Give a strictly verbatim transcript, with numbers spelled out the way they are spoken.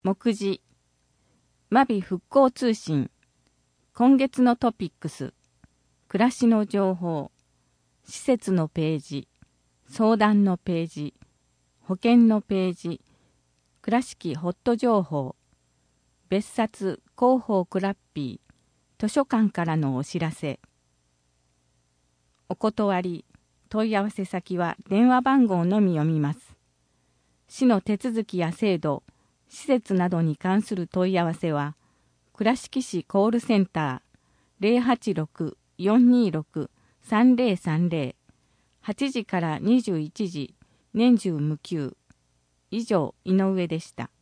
目次、真備復興通信、今月のトピックス、暮らしの情報、施設のページ、相談のページ、保険のページ、倉敷ホット情報、別冊広報クラッピー、図書館からのお知らせ。お断り、問い合わせ先は電話番号のみ読みます。市の手続きや制度、施設などに関する問い合わせは、倉敷市コールセンター ゼロはちろく よんにろく さんぜろさんぜろ はちじからにじゅういちじ、年中無休。以上、井上でした。